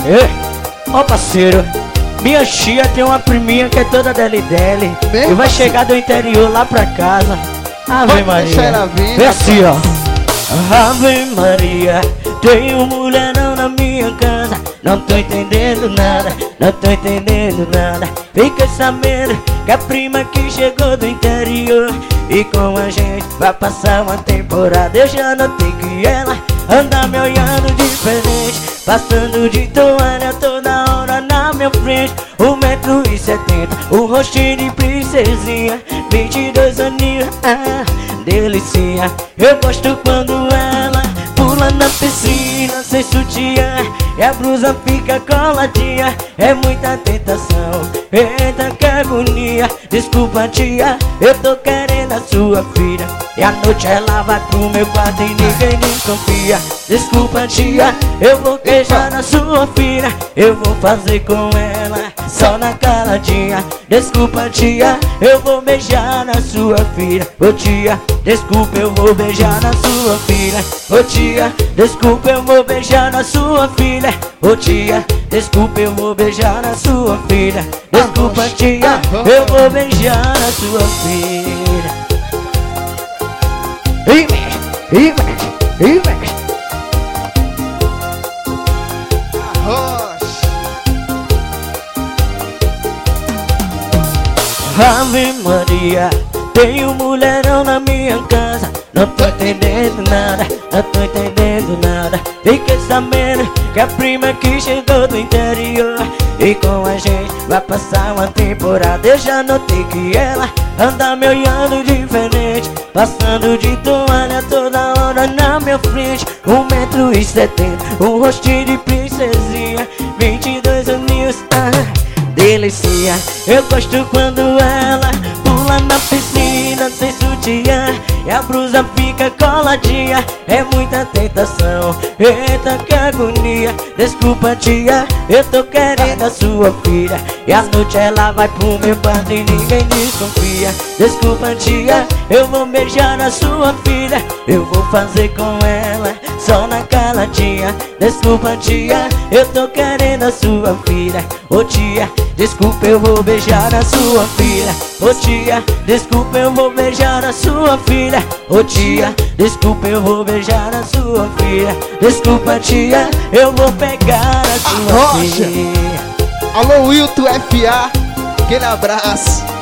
Ei, ó parceiro, minha tia tem uma priminha que é toda dele e vai chegar do interior lá pra casa. Ave Maria, vem assim ó. Ave Maria, tem um mulherão na minha casa. Não tô entendendo nada, não tô entendendo nada. Fiquei sabendo que a prima que chegou do interior e com a gente vai passar uma temporada. Eu já notei que ela anda me olhando diferente, passando de toalha toda hora na minha frente. 1,70 m, um rostinho de princesinha, 22 aninhos, delicinha. Eu gosto quando ela pula na piscina sem sutiã e a blusa fica coladinha. É muita tentação, eita que agonia. Desculpa tia, eu tô querendo a sua filha, e à noite ela vai pro meu quarto e ninguém desconfia. Desculpa tia, eu vou beijar na sua filha, eu vou fazer com ela só na caladinha. Desculpa tia, eu vou beijar na sua filha. Ô tia, desculpa, eu vou beijar na sua filha. Ô tia, desculpa, eu vou beijar na sua filha. Ô tia, desculpa, eu vou beijar na sua filha. Desculpa tia, eu vou beijar na sua filha. Ave Maria, tem um mulherão na minha casa. Não tô entendendo nada, não tô entendendo nada. Fiquei sabendo que a prima que chegou do interior e com a gente vai passar uma temporada. Eu já notei que ela anda me olhando diferente, passando de toalha toda hora na minha frente. 1,70 m, um rostinho de princesinha, 22 aninhos, delicinha. Eu gosto quando ela pula na piscina sem sutiã e a blusa fica coladinha. É muita tentação, eita que agonia. Desculpa tia, eu tô querendo a sua filha, e à noite ela vai pro meu quarto e ninguém desconfia. Desculpa tia, eu vou beijar a sua filha, eu vou fazer com ela só na caladinha. Desculpa tia, eu tô querendo a sua filha. Ô tia, desculpa, eu vou beijar na sua filha. Ô tia, desculpa, eu vou beijar na sua filha. Ô tia, desculpa, eu vou beijar na sua filha. Desculpa tia, eu vou pegar a sua filha. Alô Wilton FA, aquele abraço.